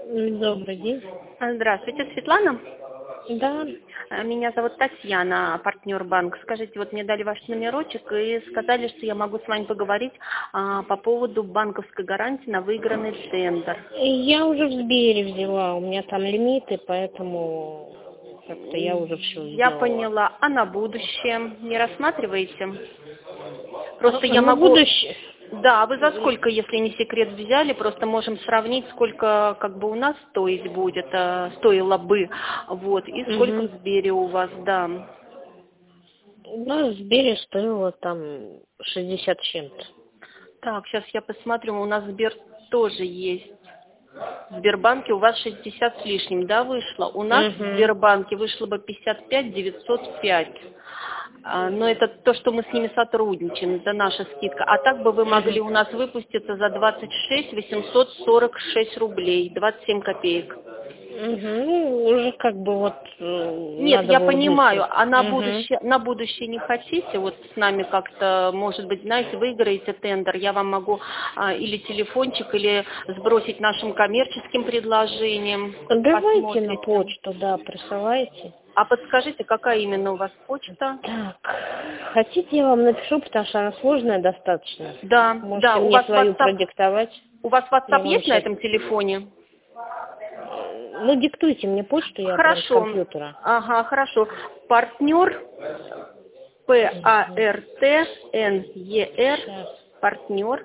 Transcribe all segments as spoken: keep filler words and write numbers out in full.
Добрый день. Здравствуйте, Светлана. Да. Э, Меня зовут Татьяна, партнер банк. Скажите, вот мне дали ваш номерочек и сказали, что я могу с вами поговорить а, по поводу банковской гарантии на выигранный тендер. Я уже в Сбере взяла, у меня там лимиты, поэтому как-то я уже все Я сделала. поняла. А на будущее не рассматриваете? Просто А я на могу... будущее? Да, а вы за сколько, если не секрет, взяли? Просто можем сравнить, сколько как бы у нас стоить будет, э, стоило бы, вот, и сколько в Угу. Сбере у вас, да. Ну, в Сбере стоило там шестьдесят с чем-то. Так, сейчас я посмотрю, у нас Сбер тоже есть. В Сбербанке у вас шестьдесят с лишним, да, вышло? У нас в Угу. Сбербанке вышло бы пятьдесят пять девятьсот пять. А, Но это то, что мы с ними сотрудничаем, это наша скидка. А так бы вы могли Угу. у нас выпуститься за двадцать шесть восемьсот сорок шесть рублей, двадцать семь копеек. Угу. Ну, уже как бы вот э, Нет, надо я было понимаю, быстро. а на Угу. будущее, на будущее не хотите, вот с нами как-то, может быть, знаете, выиграете тендер, я вам могу а, или телефончик, или сбросить нашим коммерческим предложением, Давайте на посмотрите. почту, да, присылайте. А подскажите, какая именно у вас почта? Так, хотите, я вам напишу, потому что она сложная достаточно. Да, Можете да, у мне вас свою WhatsApp, продиктовать. у вас Я WhatsApp вам есть на сейчас... этом телефоне? Ну, диктуйте мне почту, я прям с Хорошо, компьютера. ага, хорошо. Партнер, П А Угу. Р Т Н Е Р, Сейчас. партнер,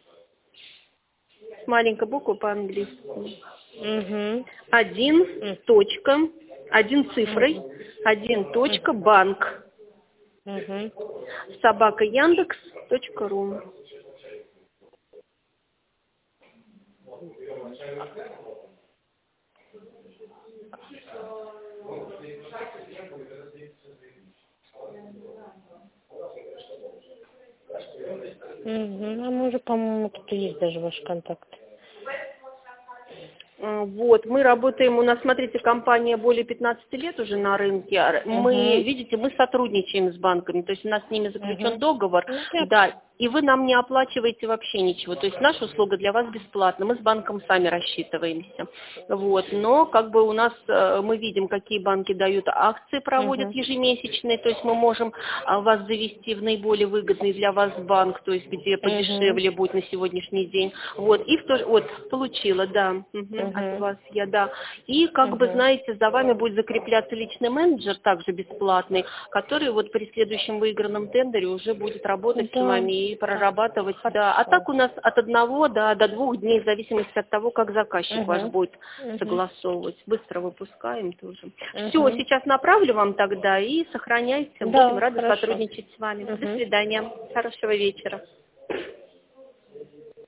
с маленькой буквы по-английски. Угу. Один, точка, один цифрой, Угу. один точка, банк, Угу. собака Яндекс точка ру. Угу. А может, по-моему, тут есть даже ваш контакт. А, Вот, мы работаем, у нас, смотрите, компания более пятнадцати лет уже на рынке. А Мы, Угу. видите, мы сотрудничаем с банками, то есть у нас с ними заключен Угу. договор, Ну, я... да, и вы нам не оплачиваете вообще ничего, то есть наша услуга для вас бесплатна, мы с банком сами рассчитываемся, вот, но как бы у нас, э, мы видим, какие банки дают акции, проводят Угу. ежемесячные, то есть мы можем а, вас завести в наиболее выгодный для вас банк, то есть где Угу. подешевле будет на сегодняшний день, вот, и в то же, вот, получила, да, мгм, от Угу. вас я, да, и как бы, Угу. знаете, за вами будет закрепляться личный менеджер, также бесплатный, который вот при следующем выигранном тендере уже будет работать с Да. вами и Так, прорабатывать, да, а хорошо. так у нас от одного да, до двух дней, в зависимости от того, как заказчик ваш Угу. будет Угу. согласовывать, быстро выпускаем тоже. Все, Угу. сейчас направлю вам тогда и сохраняйте, будем Да, рады хорошо. сотрудничать с вами. До Угу. свидания, хорошего вечера.